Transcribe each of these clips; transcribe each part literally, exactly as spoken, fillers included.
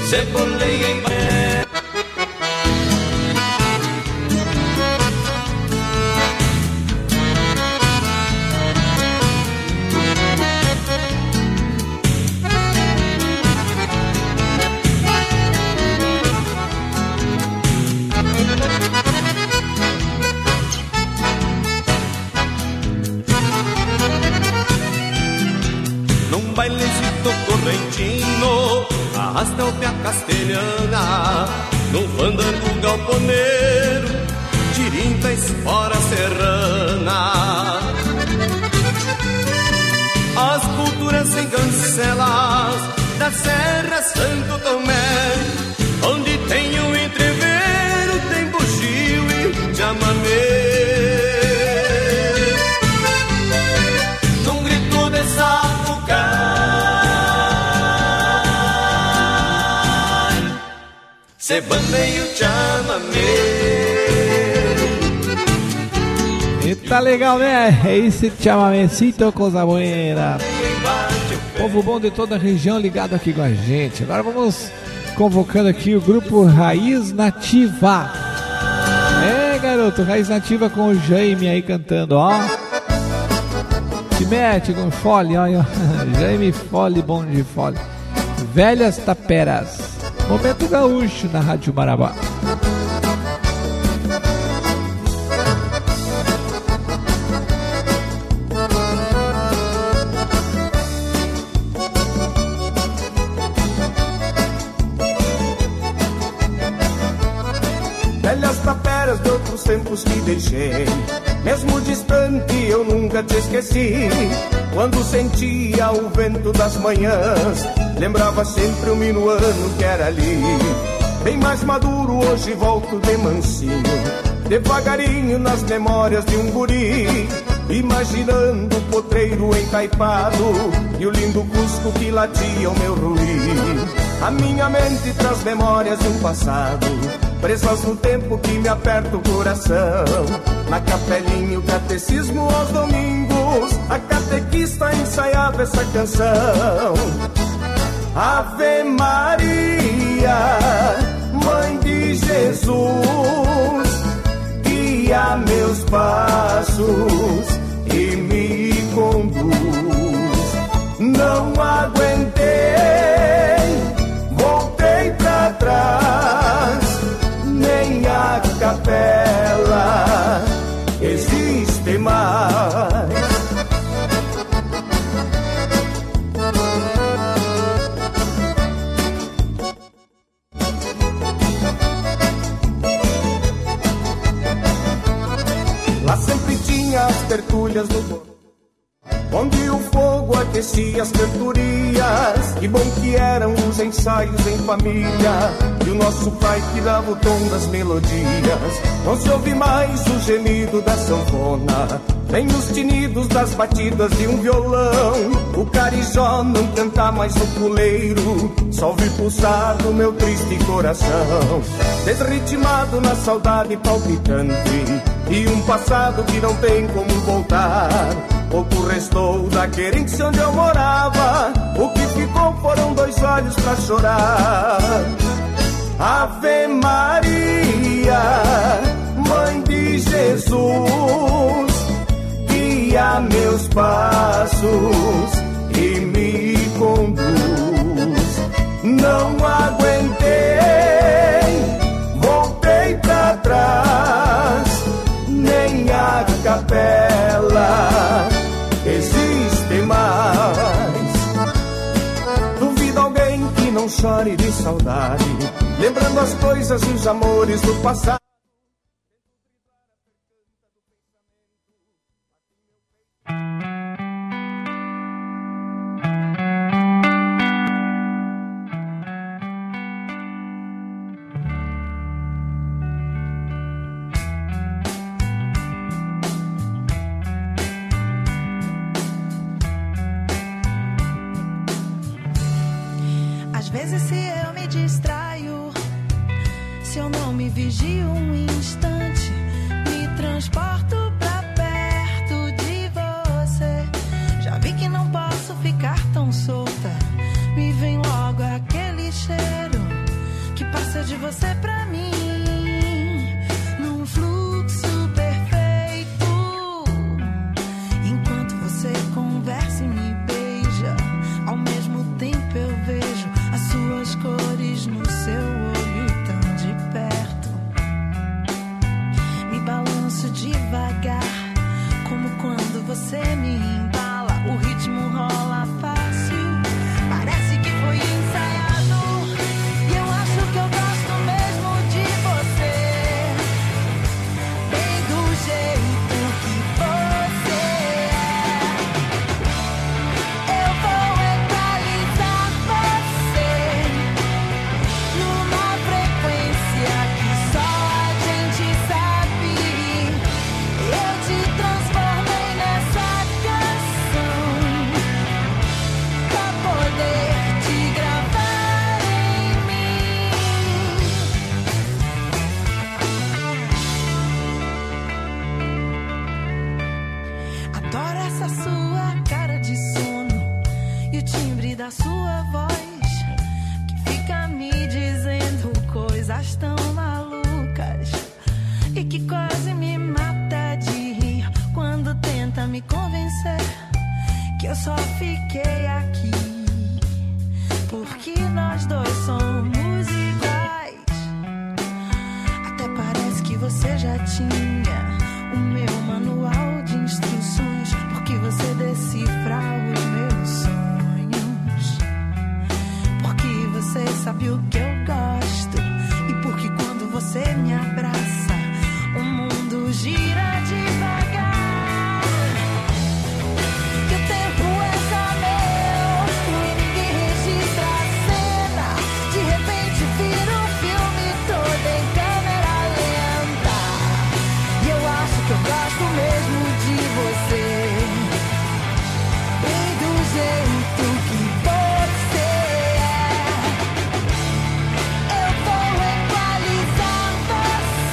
ceboleia em pé. Num bailecito correntino, arrasta o pé a castelhana, num fandango galponeiro, tirinta espora serrana. As culturas sem cancelas da Serra Santo Tomé, onde tem o entreveiro, tem bugio e chamamé. Num grito de sapucai, se bandeia o chamamé. E tá legal, né? É esse chamamecito, coisa buena. Povo bom de toda a região ligado aqui com a gente. Agora vamos convocando aqui o grupo Raiz Nativa. É, garoto, Raiz Nativa com o Jaime aí cantando, ó. Se mete com fole, ó, ó. Jaime Fole, bom de fole. Velhas Taperas. Momento gaúcho na Rádio Marabá. Velhas taperas de outros tempos que deixei, mesmo distante eu nunca te esqueci. Quando sentia o vento das manhãs, lembrava sempre o minuano que era ali. Bem mais maduro hoje volto de mansinho, devagarinho nas memórias de um guri, imaginando o potreiro encaipado e o lindo cusco que latia o meu ruim. A minha mente traz memórias de um passado, presas no tempo que me aperta o coração. Na capelinha o catecismo aos domingos, a catequista ensaiava essa canção. Ave Maria, Mãe de Jesus, guia meus passos e me conduz. Não aguentei, voltei pra trás, nem a capela existe mais. Lá sempre tinha as tertúlias do bom, onde o fogo aquecia as cantorias. Que bom que eram os ensaios em família, e o nosso pai que dava o tom das melodias. Não se ouve mais o gemido da sanfona, nem os tinidos das batidas de um violão. O carijó não canta mais no puleiro, só ouvi pulsar no meu triste coração. Desritimado na saudade palpitante, e um passado que não tem como voltar. Pouco restou da querência onde eu morava, o que ficou foram dois olhos pra chorar. Ave Maria, Mãe de Jesus, guia meus passos e me conduz. Não aguentei, voltei pra trás, nem a capela existe mais. Duvido alguém que não chore de saudade, lembrando as coisas e os amores do passado. Às vezes se eu me distraio, se eu não me vigio um instante, me transporto pra perto de você. Já vi que não posso ficar tão solta, me vem logo aquele cheiro de você pra mim, num fluxo perfeito. Enquanto você conversa e me beija, ao mesmo tempo eu vejo as suas cores no seu olho tão de perto. Me balanço devagar, como quando você me embala. O ritmo rola fácil, parece que foi ensaiado. E eu acho que eu gosto mesmo de você, bem do jeito que você é. Eu vou equalizar você numa frequência que só a gente sabe. Eu te transformei nessa canção pra poder te gravar em mim. Adoro essa sua cara de sono e o timbre da sua voz, que fica me dizendo coisas tão malucas e que quase me mata de rir quando tenta me convencer que eu só fiquei aqui porque nós dois somos iguais. Até parece que você já tinha o meu manual de instruções, porque você decifra os meus sonhos, porque você sabe o que eu gosto e porque quando você me abraça o mundo gira devagar. Que o tempo é só meu e ninguém registra a cena. De repente vira um filme todo em câmera lenta. E eu acho que eu gosto mesmo de você, bem do jeito que você é. Eu vou equalizar você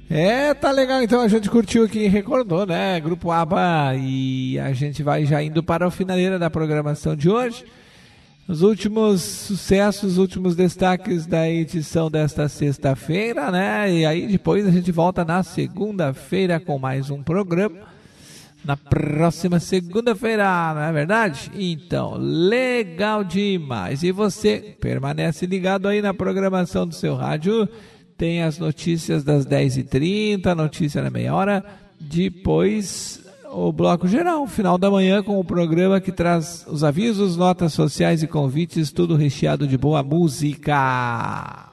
É, tá legal, então a gente curtiu aqui e recordou, né? Grupo ABBA, e a gente vai já indo para o finaleira da programação de hoje. Os últimos sucessos, os últimos destaques da edição desta sexta-feira, né? E aí depois a gente volta na segunda-feira com mais um programa. Na próxima segunda-feira, não é verdade? Então, legal demais. E você permanece ligado aí na programação do seu rádio. Tem as notícias das dez e trinta, notícia na meia hora. Depois, o bloco geral, final da manhã, com o programa que traz os avisos, notas sociais e convites, tudo recheado de boa música.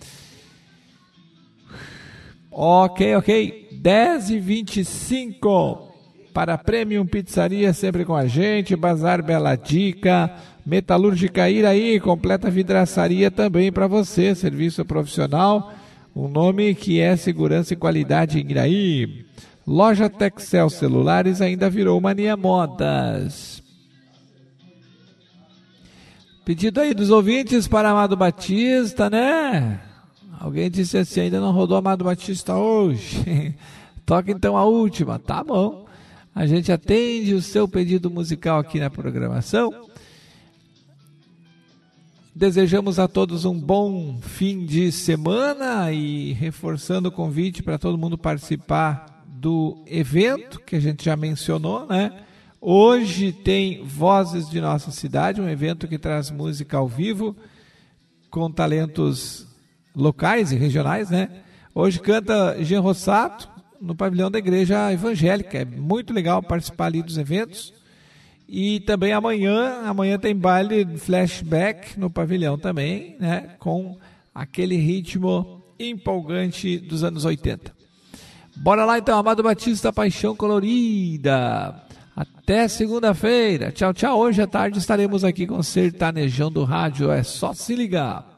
Ok, ok. dez e vinte e cinco. Para Premium Pizzaria, sempre com a gente. Bazar Bela Dica. Metalúrgica Iraí, completa vidraçaria também para você. Serviço profissional. Um nome que é segurança e qualidade em Iraí. Loja Texel Celulares ainda virou Mania Modas. Pedido aí dos ouvintes para Amado Batista, né? Alguém disse assim, ainda não rodou Amado Batista hoje. Toca então a última, tá bom. A gente atende o seu pedido musical aqui na programação. Desejamos a todos um bom fim de semana e reforçando o convite para todo mundo participar do evento que a gente já mencionou, né? Hoje tem Vozes de Nossa Cidade, um evento que traz música ao vivo com talentos locais e regionais, né? Hoje canta Jean Rossato no pavilhão da Igreja Evangélica. É muito legal participar ali dos eventos. E também amanhã, amanhã tem baile flashback no pavilhão também, né? Com aquele ritmo empolgante dos anos oitenta. Bora lá então, Amado Batista, Paixão Colorida. Até segunda-feira. Tchau, tchau. Hoje à tarde estaremos aqui com o Sertanejão do Rádio. É só se ligar.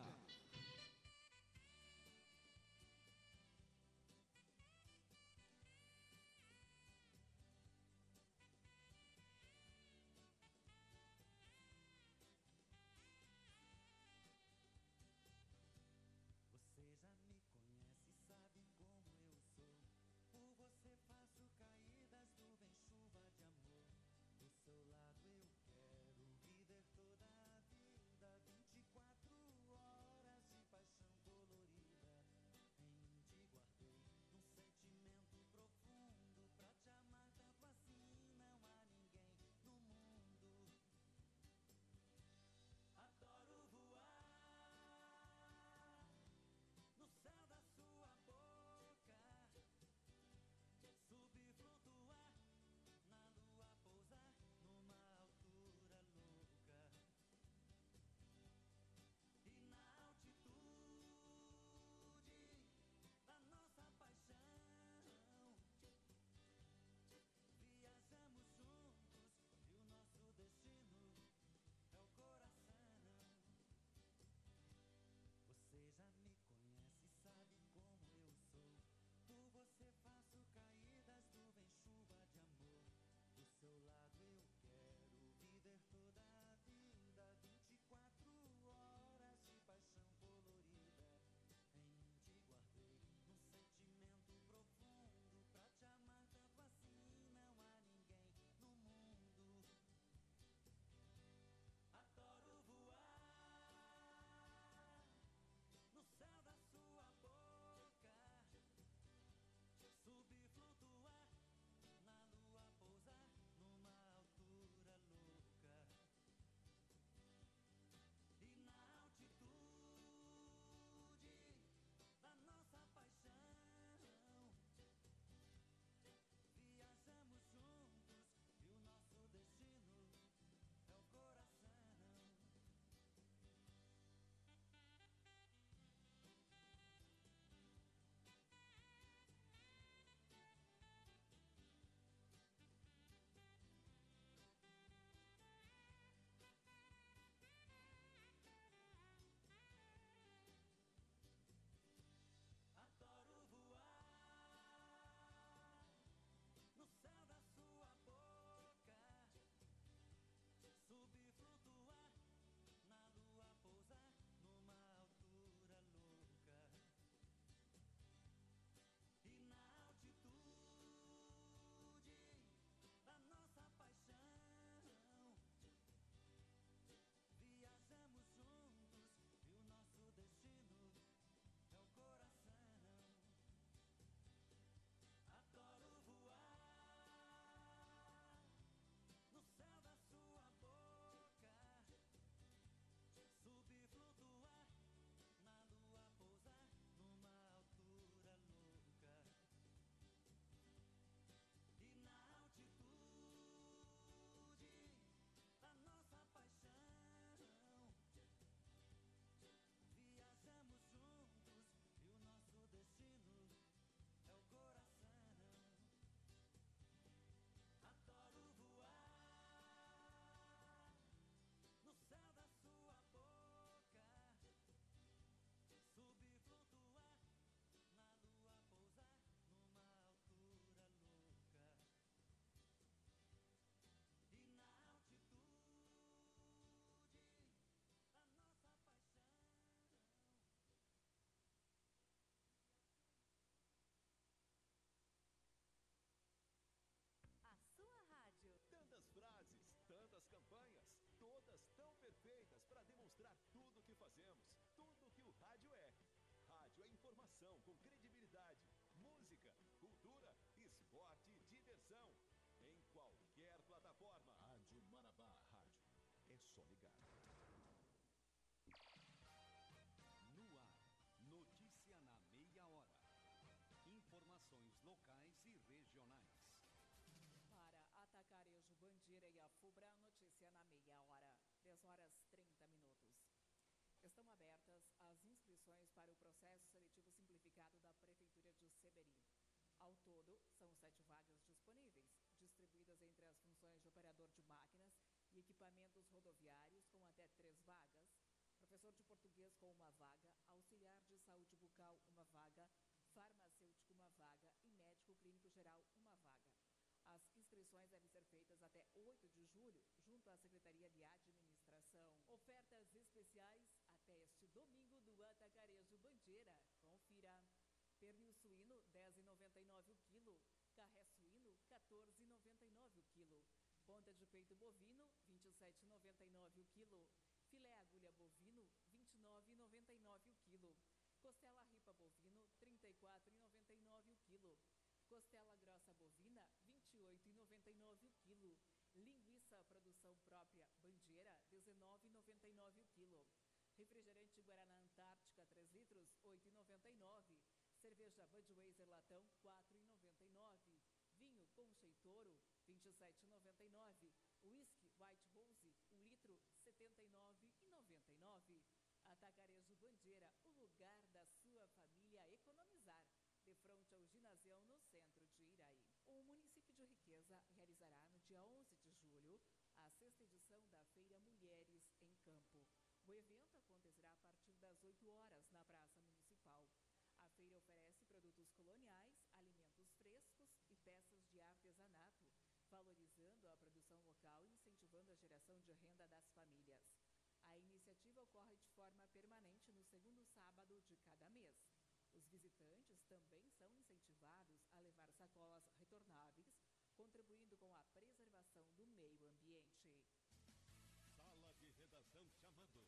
mostrar tudo o que fazemos, tudo o que o rádio é. Rádio é informação com credibilidade, música, cultura, esporte e diversão. Em qualquer plataforma. Rádio Marabá. Rádio é só ligar. No ar, notícia na meia hora. Informações locais e regionais. Para Atacarejo, Bandeira e Afubra, notícia na meia hora. dez horas e trinta minutos. Estão abertas as inscrições para o processo seletivo simplificado da Prefeitura de Seberi. Ao todo, são sete vagas disponíveis, distribuídas entre as funções de operador de máquinas e equipamentos rodoviários, com até três vagas, professor de português com uma vaga, auxiliar de saúde bucal uma vaga, farmacêutico uma vaga e médico clínico geral uma vaga. As inscrições devem ser feitas até oito de julho, junto à Secretaria de Administração. Ofertas especiais até este domingo do Atacarejo Bandeira. Confira. Pernil suíno, dez reais e noventa e nove centavos o quilo. Carré suíno, quatorze reais e noventa e nove centavos o quilo. Ponta de peito bovino, vinte e sete reais e noventa e nove centavos o quilo. Filé agulha bovino, vinte e nove reais e noventa e nove centavos o quilo. Costela ripa bovino, trinta e quatro reais e noventa e nove centavos o quilo. Costela grossa bovina, vinte e oito reais e noventa e nove centavos o quilo. Linguiça produção própria Bandeira, dezenove reais e noventa e nove centavos o quilo. Refrigerante Guaraná Antártica, três litros, oito reais e noventa e nove centavos. Cerveja Budweiser latão, quatro reais e noventa e nove centavos. Vinho Concheitoro, vinte e sete reais e noventa e nove centavos. Whisky White Rose, um litro, setenta e nove reais e noventa e nove centavos. Atacarejo Bandeira, o lugar da sua família economizar. De frente ao ginásio no centro de Iraí. O município de Riqueza realizará no dia onze de julho a sexta edição da Feira Mulheres em Campo. O evento acontecerá a partir das oito horas na Praça Municipal. A feira oferece produtos coloniais, alimentos frescos e peças de artesanato, valorizando a produção local e incentivando a geração de renda das famílias. A iniciativa ocorre de forma permanente no segundo sábado de cada mês. Os visitantes também são incentivados a levar sacolas retornáveis, contribuindo com a preservação do meio ambiente. Sala de redação chamando.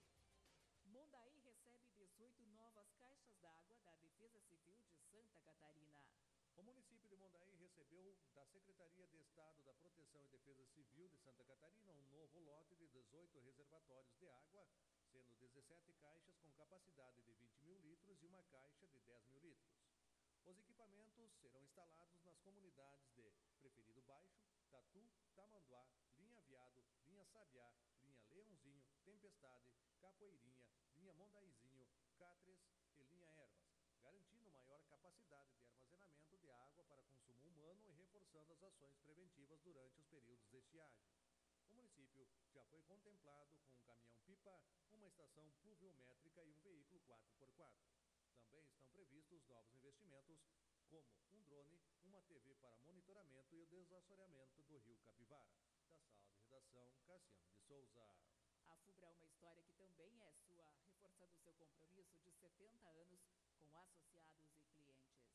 Mondaí recebe dezoito novas caixas d'água da Defesa Civil de Santa Catarina. O município de Mondaí recebeu da Secretaria de Estado da Proteção e Defesa Civil de Santa Catarina um novo lote de dezoito reservatórios de água, sendo dezessete caixas com capacidade de vinte mil litros e uma caixa de dez mil litros. Os equipamentos serão instalados nas comunidades de Preferido Baixo, Tatu, Tamanduá, Linha Viado, Linha Sabiá, Linha Leãozinho, Tempestade, Capoeirinha, Linha Mondaizinho, Cátres e Linha Ervas, garantindo maior capacidade de armazenamento de água para consumo humano e reforçando as ações preventivas durante os períodos de estiagem. O município já foi contemplado com um caminhão-pipa, uma estação pluviométrica e um veículo quatro por quatro. Também estão previstos novos investimentos, como um drone, uma T V para monitoramento e o desassoreamento do rio Capivara. Da sala de redação, Cassiano de Souza. A Fubra é uma história que também é sua, reforçando seu compromisso de setenta anos com associados e clientes.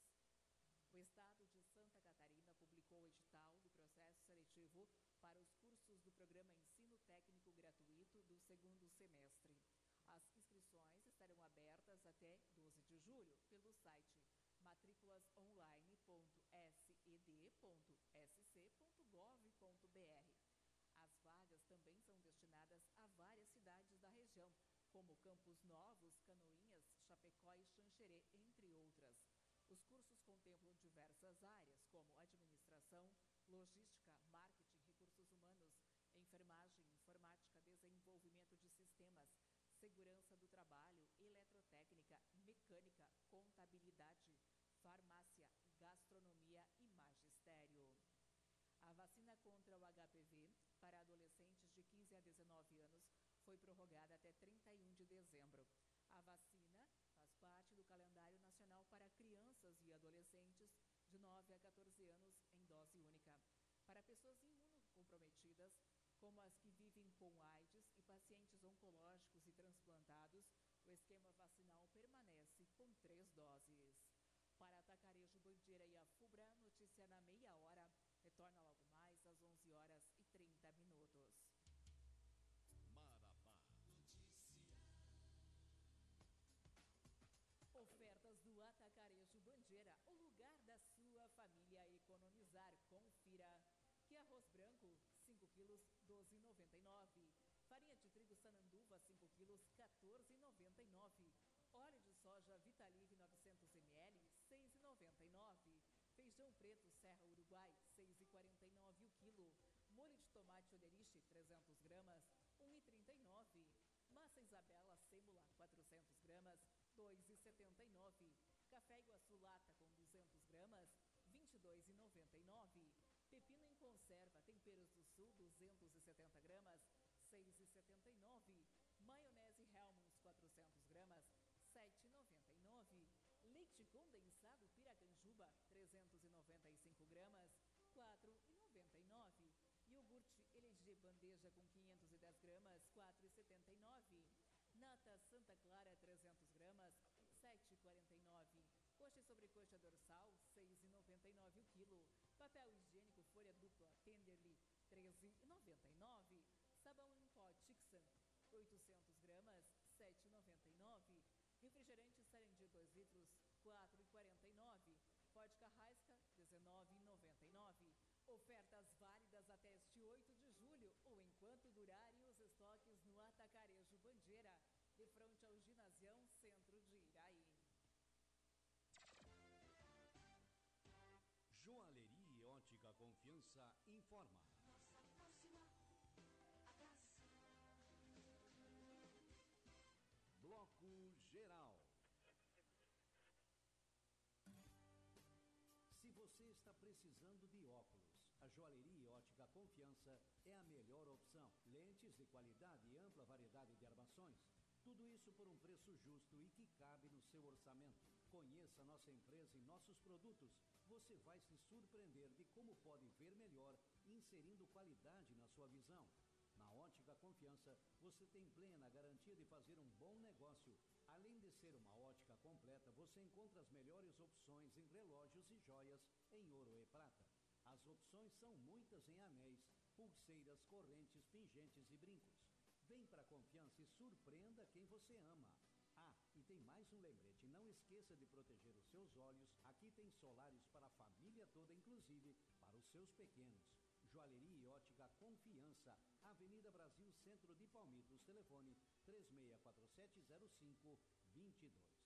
O Estado de Santa Catarina publicou o edital do processo seletivo para os cursos do programa Ensino Técnico Gratuito do segundo semestre. As inscrições estarão abertas até doze de julho pelo site matrículas online ponto s e d ponto s c ponto gov ponto b r. As vagas também são destinadas a várias cidades da região, como Campos Novos, Canoinhas, Chapecó e Xanxerê, entre outras. Os cursos contemplam diversas áreas, como administração, logística, marketing, recursos humanos, enfermagem, informática, desenvolvimento de sistemas, segurança do trabalho, eletrotécnica, mecânica, contabilidade, farmácia, gastronomia e magistério. A vacina contra o H P V para adolescentes de quinze a dezenove anos foi prorrogada até trinta e um de dezembro. A vacina faz parte do calendário nacional para crianças e adolescentes de nove a quatorze anos em dose única. Para pessoas imunocomprometidas, como as que vivem com AIDS e pacientes oncológicos e transplantados, o esquema vacinal permanece com três doses. Para Atacarejo, Bandeira e Afubra, notícia na meia hora. Retorna logo mais às onze horas e trinta minutos. Marabá. Notícia. quilos, doze reais e noventa e nove centavos. Farinha de trigo Sananduva, cinco quilos, quatorze reais e noventa e nove centavos. Óleo de soja Vitalive novecentos mililitros, seis reais e noventa e nove centavos. Feijão preto Serra Uruguai, seis reais e quarenta e nove centavos o quilo. Molho de tomate Olerite, trezentas gramas, um real e trinta e nove centavos. Massa Isabela Sêmula, quatrocentas gramas, dois reais e setenta e nove centavos. Café Iguaçu Lata com duzentas gramas, vinte e dois reais e noventa e nove centavos. Pepino em conserva Temperos do Sul, duzentas e setenta gramas, seis reais e setenta e nove centavos. Maionese Hellmann's, quatrocentas gramas, sete reais e noventa e nove centavos. Leite condensado Piracanjuba, trezentas e noventa e cinco gramas, quatro reais e noventa e nove centavos. Iogurte L G bandeja com quinhentas e dez gramas, quatro reais e setenta e nove centavos. Nata Santa Clara, trezentas gramas, sete reais e quarenta e nove centavos. Coxa e sobrecoxa dorsal, seis reais e noventa e nove centavos o quilo. Papel higiênico folha dupla Tenderly, treze reais e noventa e nove centavos. Sabão em pó Tixan, oitocentas gramas, sete reais e noventa e nove centavos. Refrigerante Sarandi dois litros, quatro reais e quarenta e nove centavos. Vodka Raisca, dezenove reais e noventa e nove centavos. Ofertas válidas até este oito de julho ou enquanto durarem os estoques no Atacarejo Bandeira, de frente ao Ginasião Centro de Iraí. Joalheria e Ótica Confiança informa. Nossa próxima abraço. Bloco Geral. Se você está precisando de óculos, a Joalheria e Ótica Confiança é a melhor opção. Lentes de qualidade e ampla variedade de armações. Tudo isso por um preço justo e que cabe no seu orçamento. Conheça nossa empresa e nossos produtos. Você vai se surpreender de como pode ver melhor, inserindo qualidade na sua visão. Na Ótica Confiança, você tem plena garantia de fazer um bom negócio. Além de ser uma ótica completa, você encontra as melhores opções em relógios e joias em ouro e prata. As opções são muitas em anéis, pulseiras, correntes, pingentes e brincos. Vem para a Confiança e surpreenda quem você ama. Ah, e tem mais um lembrete, não esqueça de proteger os seus olhos. Aqui tem solares para a família toda, inclusive para os seus pequenos. Joalheria e Ótica Confiança, Avenida Brasil, Centro de Palmitos, telefone três seis quatro sete zero cinco dois dois.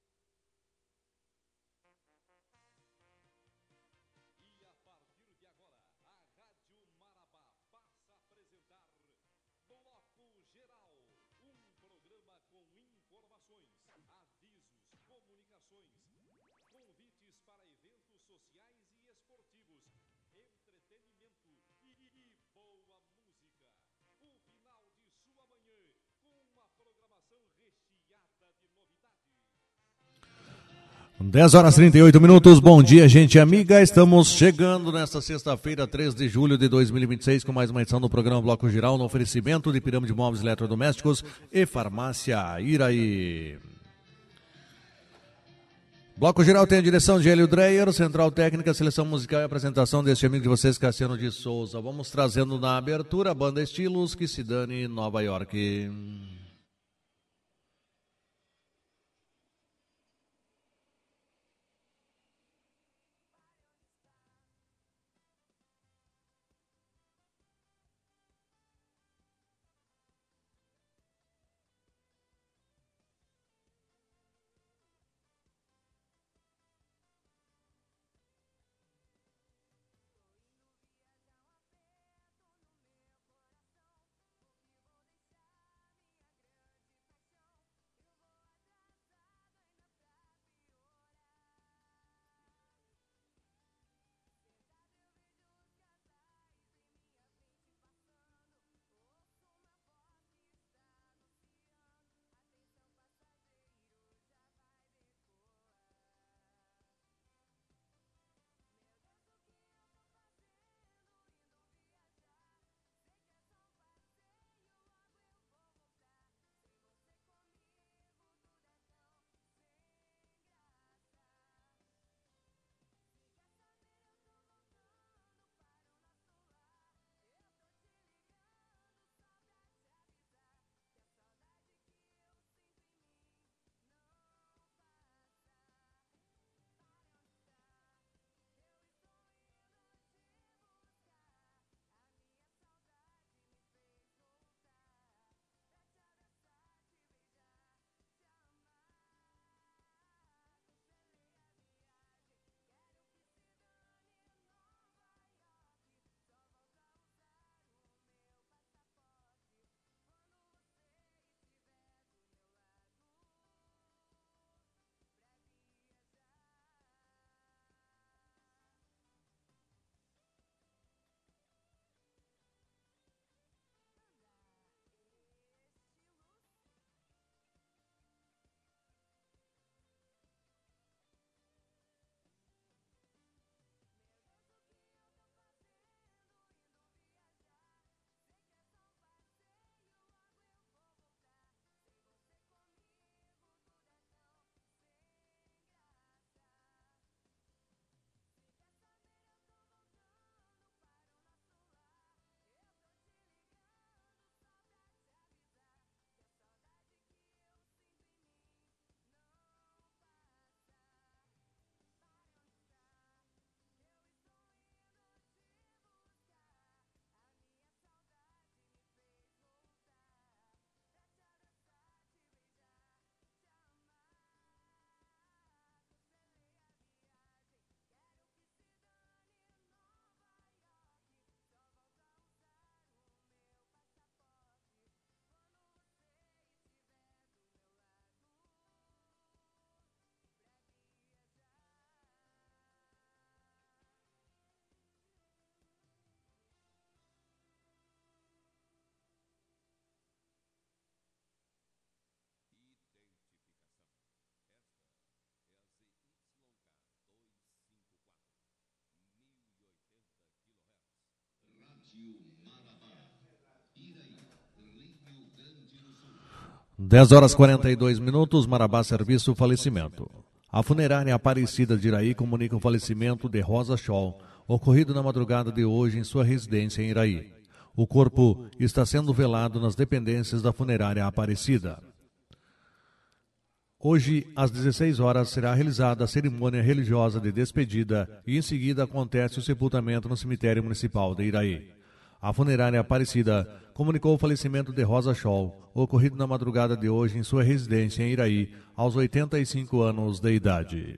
E a partir de agora, a Rádio Marabá passa a apresentar Bloco Geral, um programa com informações, avisos, comunicações, convites para eventos sociais e esportivos, entretenimento e, e boa música. O final de sua manhã com uma programação recheada de novidades. dez horas e trinta e oito minutos, bom dia gente amiga, estamos chegando nesta sexta-feira, três de julho de dois mil e vinte e seis, com mais uma edição do programa Bloco Geral, no oferecimento de Pirâmide Móveis Eletrodomésticos e Farmácia Iraí. Bloco Geral tem a direção de Hélio Dreyer, Central Técnica, Seleção Musical e apresentação deste amigo de vocês, Cassiano de Souza. Vamos trazendo na abertura a banda Estilos, Que Se Dane, Nova York. Viajar um aperto no meu coração, porque vou deixar minha dez horas e quarenta e dois minutos, Marabá Serviço Falecimento. A funerária Aparecida de Iraí comunica o falecimento de Rosa Scholl, ocorrido na madrugada de hoje em sua residência em Iraí. O corpo está sendo velado nas dependências da funerária Aparecida. Hoje, às dezesseis horas, será realizada a cerimônia religiosa de despedida e em seguida acontece o sepultamento no cemitério municipal de Iraí. A funerária Aparecida comunicou o falecimento de Rosa Scholl, ocorrido na madrugada de hoje em sua residência em Iraí, aos oitenta e cinco anos de idade.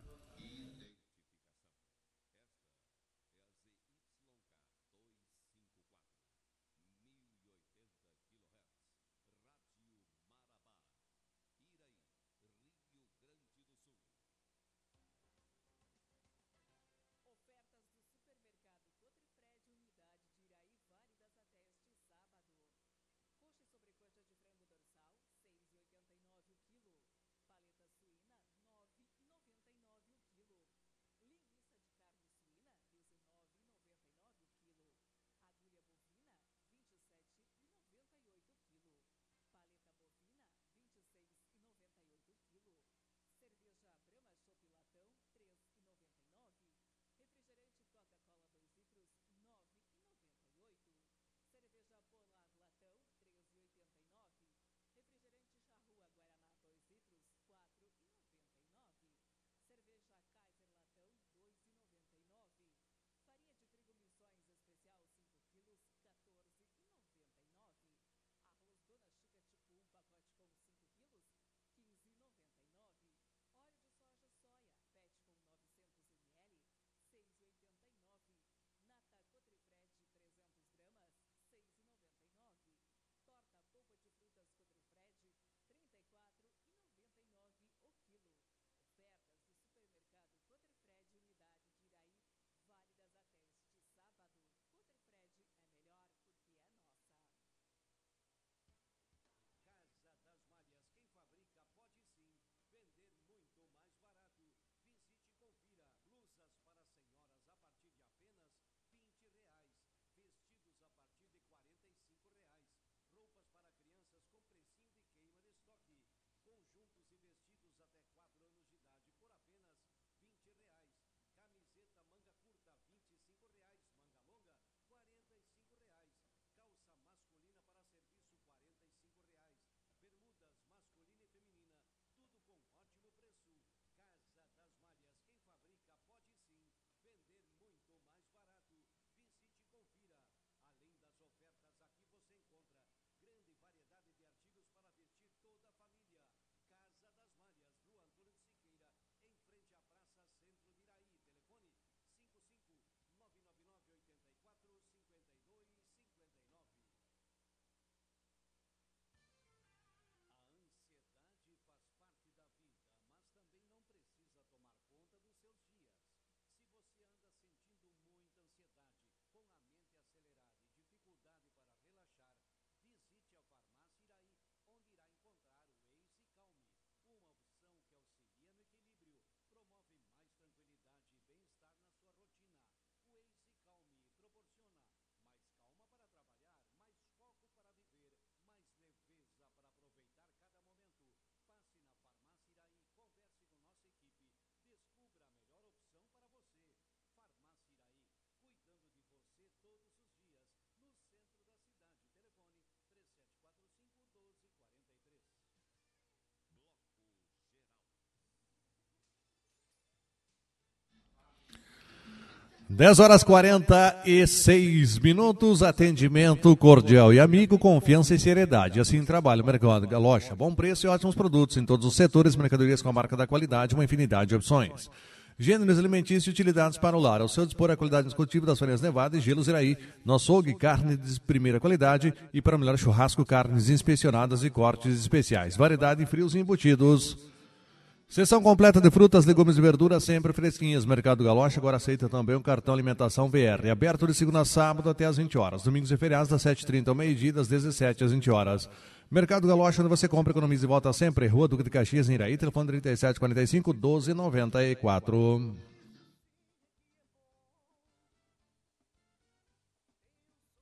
dez horas e quarenta e seis minutos, atendimento cordial e amigo, confiança e seriedade. Assim trabalha o Mercado Galocha. Bom preço e ótimos produtos em todos os setores, mercadorias com a marca da qualidade, uma infinidade de opções. Gêneros alimentícios e utilidades para o lar. Ao seu dispor a qualidade indiscutível das farinhas Nevada e Gelos Iraí. Nosso açougue, carne de primeira qualidade e para o melhor churrasco, carnes inspecionadas e cortes especiais. Variedade em frios e embutidos. Seção completa de frutas, legumes e verduras sempre fresquinhas. Mercado Galocha agora aceita também o cartão alimentação V R. Aberto de segunda a sábado até às vinte horas. Domingos e feriados das sete e trinta ao meio-dia, das dezessete às vinte horas. Mercado Galocha, onde você compra, economiza e volta sempre. Rua Duque de Caxias, em Iraí. Telefone trinta e sete quarenta e cinco, doze noventa e quatro.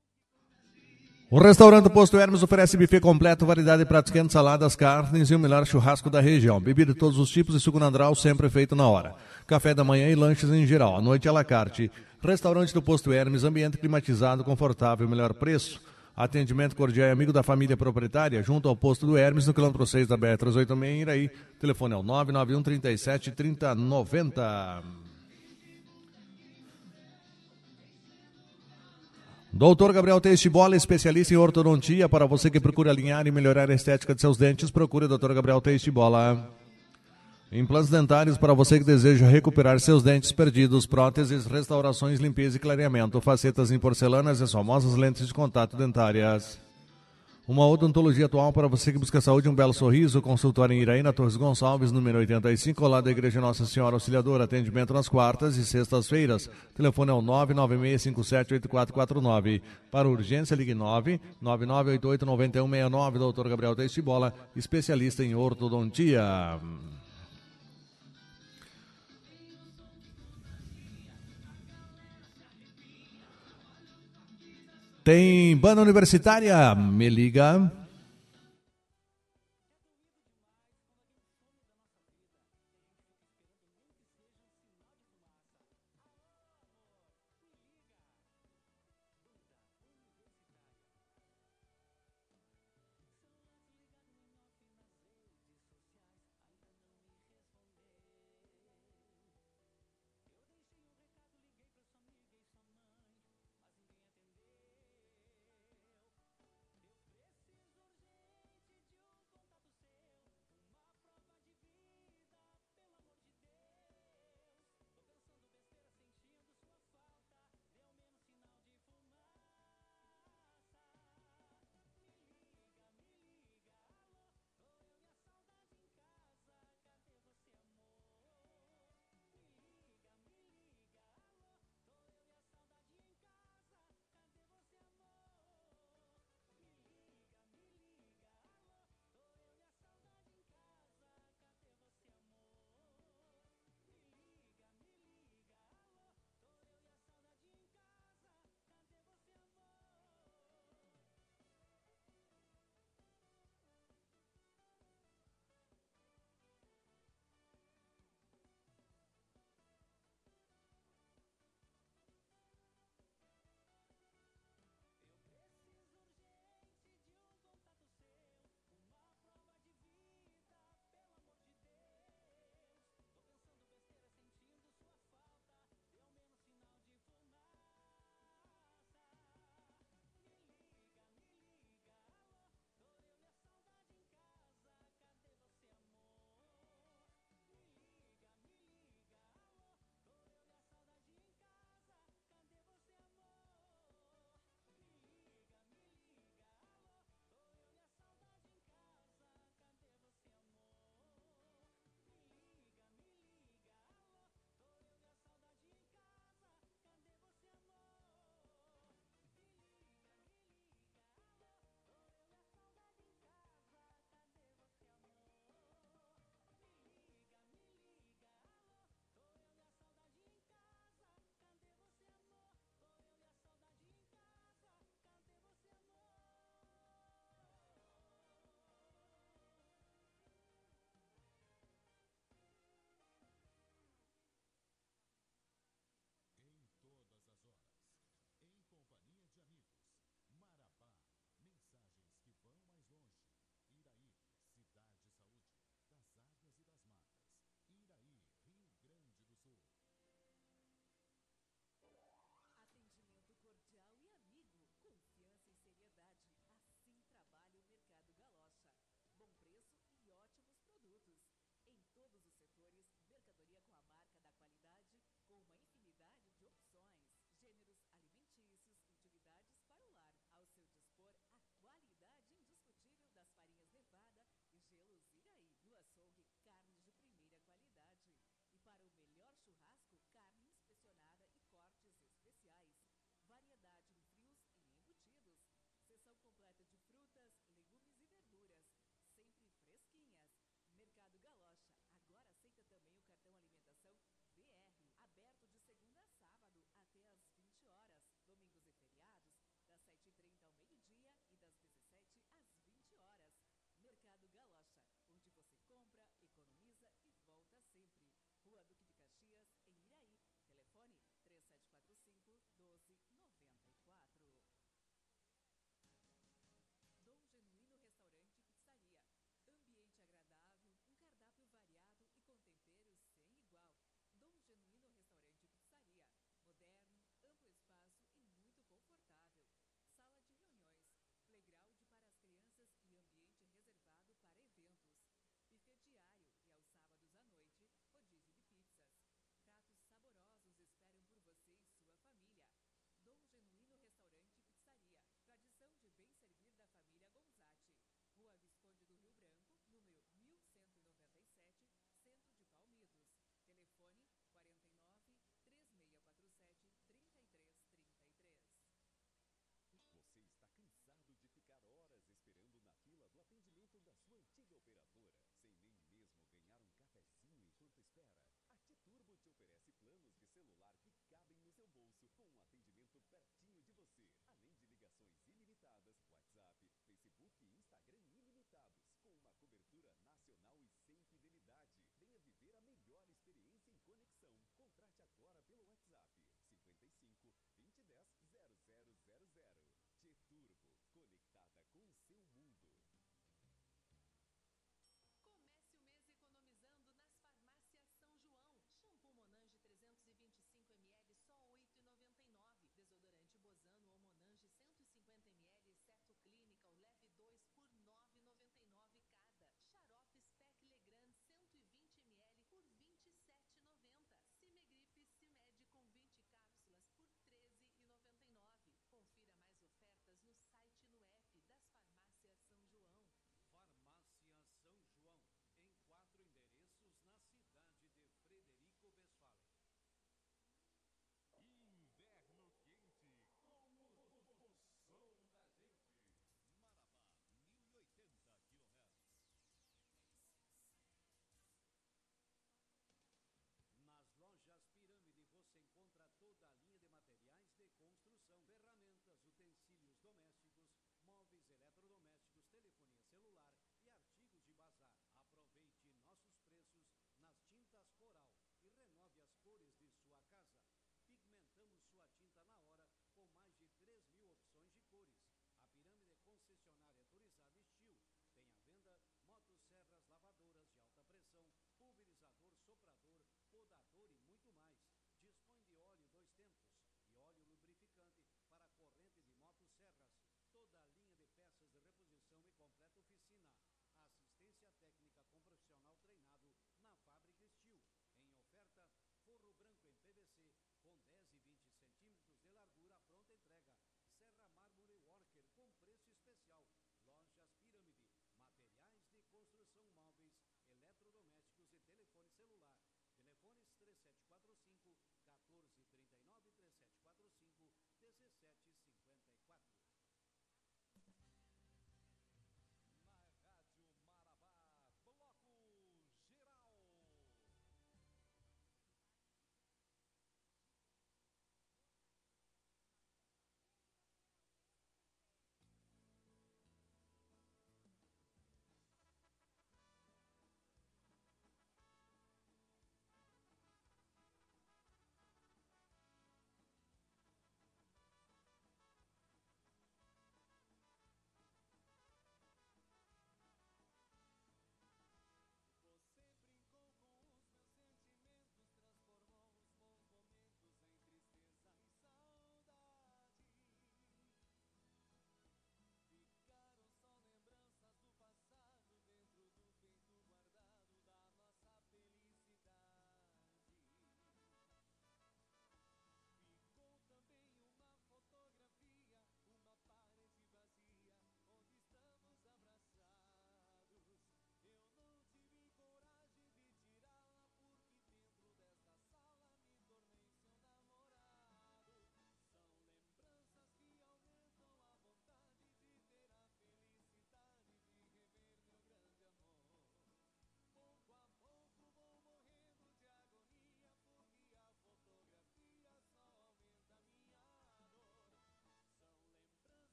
O restaurante Posto Hermes oferece buffet completo, variedade de pratos quentes, saladas, carnes e o melhor churrasco da região. Bebida de todos os tipos e suco natural sempre feito na hora. Café da manhã e lanches em geral. À noite à la carte. Restaurante do Posto Hermes, ambiente climatizado, confortável, melhor preço. Atendimento cordial e amigo da família proprietária, junto ao posto do Hermes, no quilômetro seis da B R trezentos e oitenta e seis em Iraí. Telefone é o nove nove um, trinta e sete, trinta, noventa. doutor Gabriel Teixeira, especialista em ortodontia. Para você que procura alinhar e melhorar a estética de seus dentes, procure o doutor Gabriel Teixeira. Implantes dentários para você que deseja recuperar seus dentes perdidos, próteses, restaurações, limpeza e clareamento, facetas em porcelanas e as famosas lentes de contato dentárias. Uma odontologia atual para você que busca saúde e um belo sorriso. Consultório em Iraí, na Torres Gonçalves, número oitenta e cinco, ao lado da Igreja Nossa Senhora Auxiliadora. Atendimento nas quartas e sextas-feiras. Telefone é o nove nove seis cinco sete oito quatro quatro nove. Para urgência, ligue nove nove nove oito oito nove um seis nove. doutor Gabriel Teixeira, especialista em ortodontia. Tem banda universitária? Me liga.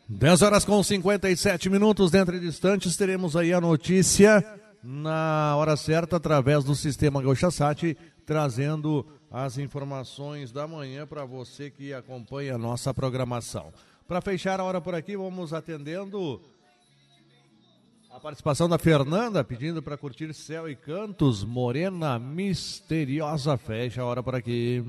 dez horas com cinquenta e sete minutos, dentro de instantes teremos aí a notícia na hora certa através do Sistema Gaúcha Sat, trazendo as informações da manhã para você que acompanha a nossa programação. Para fechar a hora por aqui, vamos atendendo a participação da Fernanda, pedindo para curtir Céu e Cantos, Morena Misteriosa. Fecha a hora por aqui.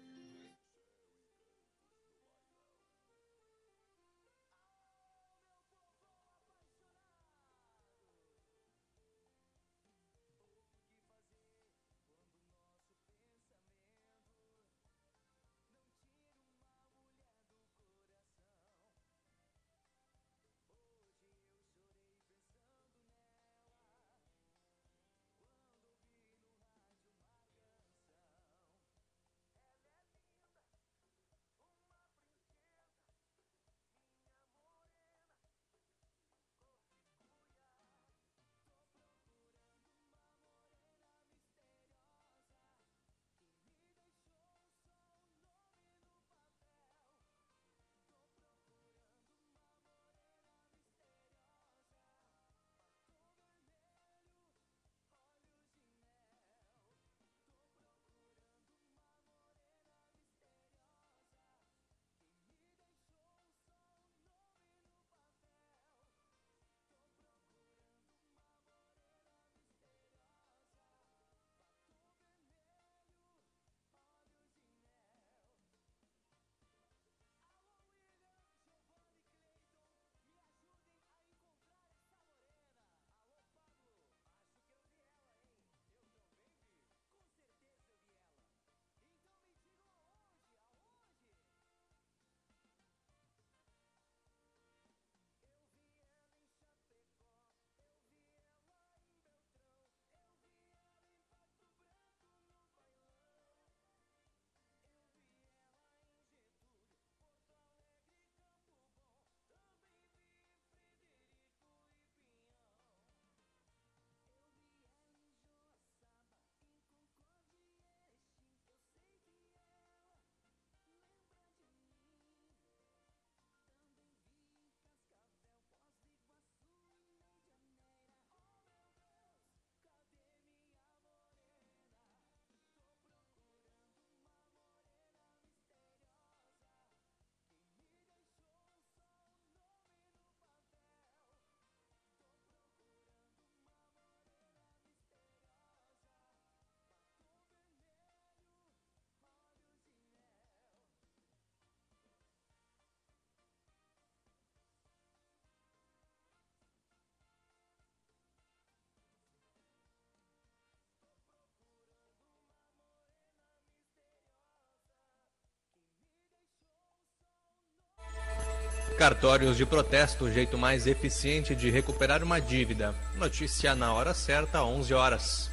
Cartórios de protesto, o jeito mais eficiente de recuperar uma dívida. Notícia na hora certa, onze horas.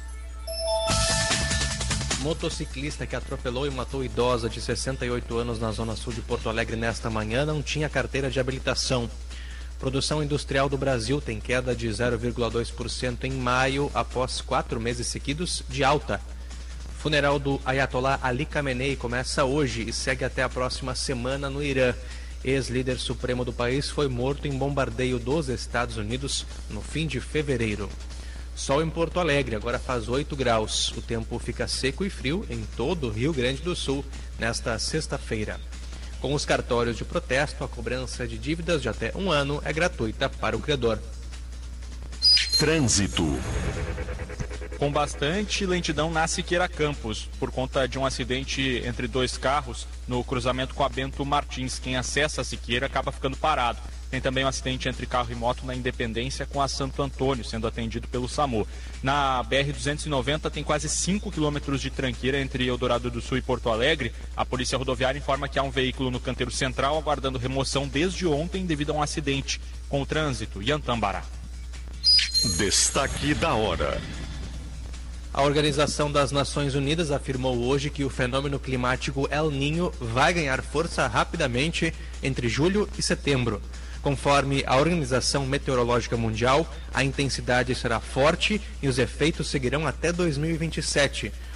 Motociclista que atropelou e matou idosa de sessenta e oito anos na zona sul de Porto Alegre nesta manhã não tinha carteira de habilitação. Produção industrial do Brasil tem queda de zero vírgula dois por cento em maio, após quatro meses seguidos de alta. Funeral do Ayatollah Ali Khamenei começa hoje e segue até a próxima semana no Irã. Ex-líder supremo do país foi morto em bombardeio dos Estados Unidos no fim de fevereiro. Sol em Porto Alegre, agora faz oito graus. O tempo fica seco e frio em todo o Rio Grande do Sul nesta sexta-feira. Com os cartórios de protesto, a cobrança de dívidas de até um ano é gratuita para o credor. Trânsito. Com bastante lentidão na Siqueira Campos, por conta de um acidente entre dois carros no cruzamento com a Bento Martins. Quem acessa a Siqueira acaba ficando parado. Tem também um acidente entre carro e moto na Independência com a Santo Antônio, sendo atendido pelo SAMU. Na B R duzentos e noventa tem quase cinco quilômetros de tranqueira entre Eldorado do Sul e Porto Alegre. A Polícia Rodoviária informa que há um veículo no canteiro central aguardando remoção desde ontem devido a um acidente com o trânsito. Iantambará. Destaque da hora. A Organização das Nações Unidas afirmou hoje que o fenômeno climático El Niño vai ganhar força rapidamente entre julho e setembro. Conforme a Organização Meteorológica Mundial, a intensidade será forte e os efeitos seguirão até dois mil e vinte e sete.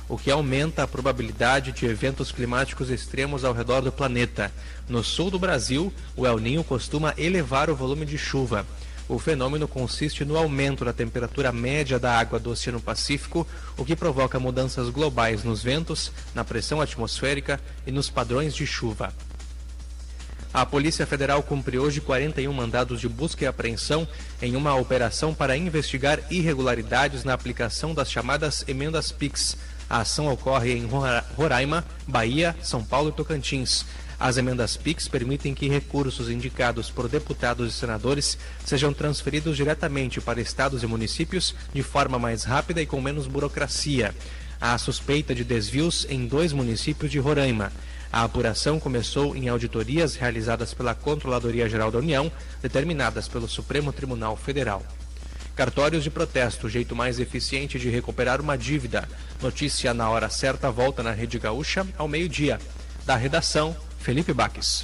o que aumenta a probabilidade de eventos climáticos extremos ao redor do planeta. No sul do Brasil, o El Niño costuma elevar o volume de chuva. O fenômeno consiste no aumento da temperatura média da água do Oceano Pacífico, o que provoca mudanças globais nos ventos, na pressão atmosférica e nos padrões de chuva. A Polícia Federal cumpriu hoje quarenta e um mandados de busca e apreensão em uma operação para investigar irregularidades na aplicação das chamadas emendas Pix. A ação ocorre em Roraima, Bahia, São Paulo e Tocantins. As emendas Pix permitem que recursos indicados por deputados e senadores sejam transferidos diretamente para estados e municípios de forma mais rápida e com menos burocracia. Há suspeita de desvios em dois municípios de Roraima. A apuração começou em auditorias realizadas pela Controladoria Geral da União, determinadas pelo Supremo Tribunal Federal. Cartórios de protesto, o jeito mais eficiente de recuperar uma dívida. Notícia na hora certa, volta na Rede Gaúcha ao meio-dia. Da redação, Felipe Baques.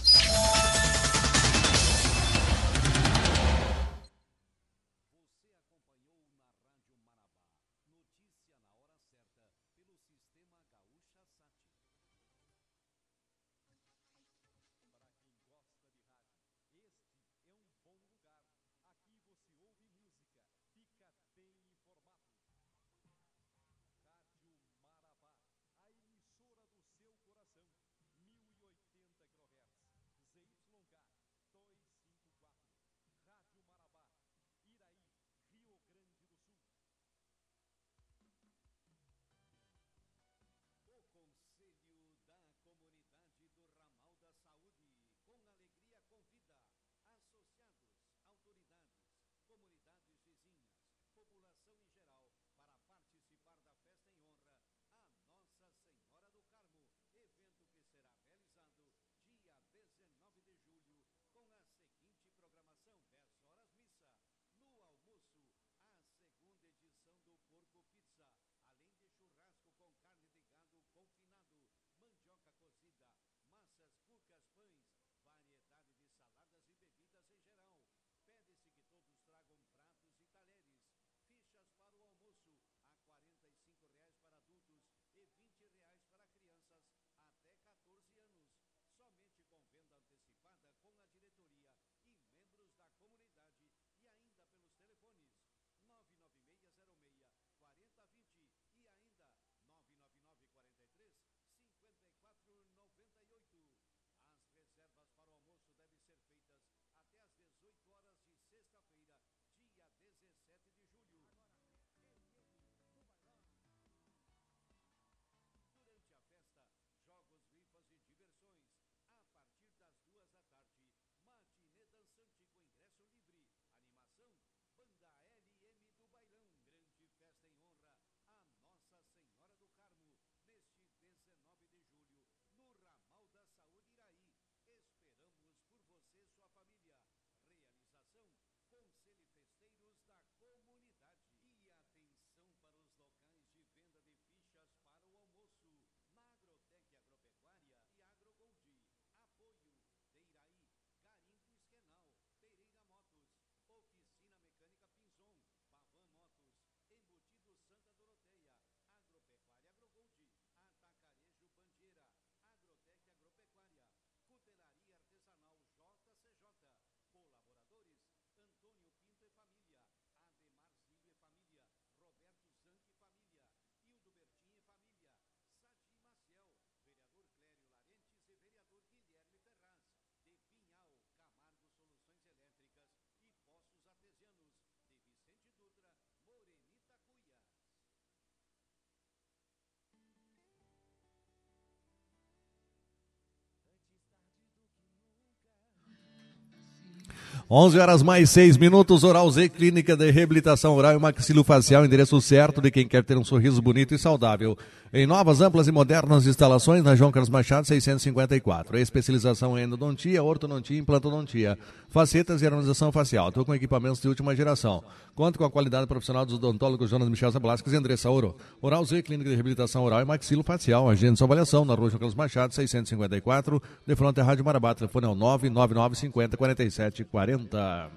onze horas mais seis minutos, Oral Z, Clínica de Reabilitação Oral e Maxilofacial, endereço certo de quem quer ter um sorriso bonito e saudável. Em novas, amplas e modernas instalações na João Carlos Machado, seiscentos e cinquenta e quatro. Especialização em endodontia, ortodontia e implantodontia. Facetas e harmonização facial. Estou com equipamentos de última geração. Conto com a qualidade profissional dos odontólogos Jonas Michel Zablasques e Andressa Ouro. Oral Z, Clínica de Reabilitação Oral e Maxilofacial. Agende sua avaliação na Rua João Carlos Machado, seiscentos e cinquenta e quatro. De frente à Rádio Marabá. Telefone é o nove nove nove cinco zero quatro sete quatro zero.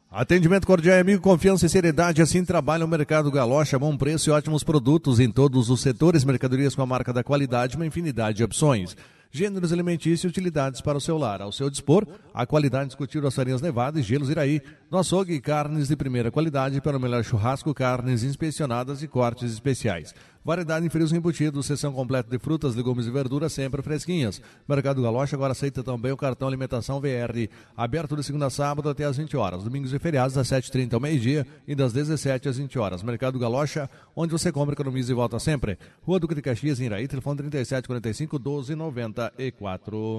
Atendimento cordial, amigo, confiança e seriedade, assim trabalha o Mercado Galocha, bom preço e ótimos produtos em todos os setores, mercadorias com a marca da qualidade, uma infinidade de opções. Gêneros alimentícios e utilidades para o seu lar. Ao seu dispor, a qualidade discutível das farinhas Nevada e gelos Iraí. No açougue, carnes de primeira qualidade para o melhor churrasco, carnes inspecionadas e cortes especiais. Variedade em frios embutidos, seção completa de frutas, legumes e verduras sempre fresquinhas. Mercado Galocha agora aceita também o cartão Alimentação V R. Aberto de segunda a sábado até às vinte horas. Domingos e feriados das sete e trinta ao meio-dia e das dezessete às vinte horas. Mercado Galocha, onde você compra, economiza e volta sempre. Rua Duque de Caxias, em Iraí, telefone trinta e sete quarenta e cinco, doze noventa e quatro.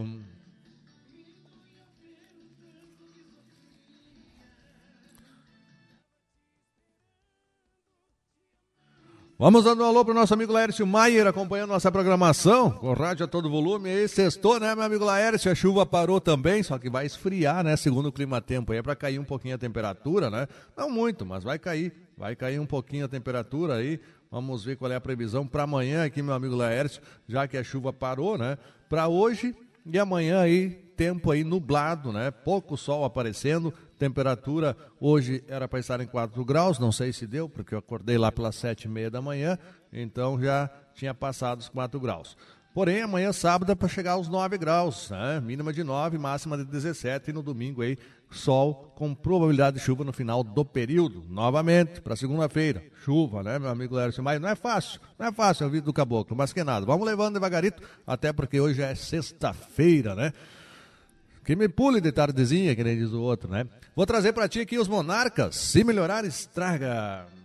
Vamos dando um alô para o nosso amigo Laércio Maier, acompanhando nossa programação, com rádio a todo volume. Aí sextou, né, meu amigo Laércio? A chuva parou também, só que vai esfriar, né, segundo o clima-tempo. Aí é para cair um pouquinho a temperatura, né? Não muito, mas vai cair. Vai cair um pouquinho a temperatura aí. Vamos ver qual é a previsão para amanhã aqui, meu amigo Laércio, já que a chuva parou, né? Para hoje e amanhã aí, tempo aí nublado, né? Pouco sol aparecendo. Temperatura hoje era para estar em quatro graus, não sei se deu, porque eu acordei lá pelas sete e meia da manhã, então já tinha passado os quatro graus. Porém, amanhã sábado é para chegar aos nove graus, né? Mínima de nove, máxima de dezessete, e no domingo aí, sol com probabilidade de chuva no final do período. Novamente, para segunda-feira, chuva, né, meu amigo Lércio? Mas não é fácil, não é fácil a vida do caboclo, mas que nada. Vamos levando devagarito, até porque hoje é sexta-feira, né? Que me pule de tardezinha, que nem diz o outro, né? Vou trazer para ti aqui os Monarcas. Se melhorar, estraga.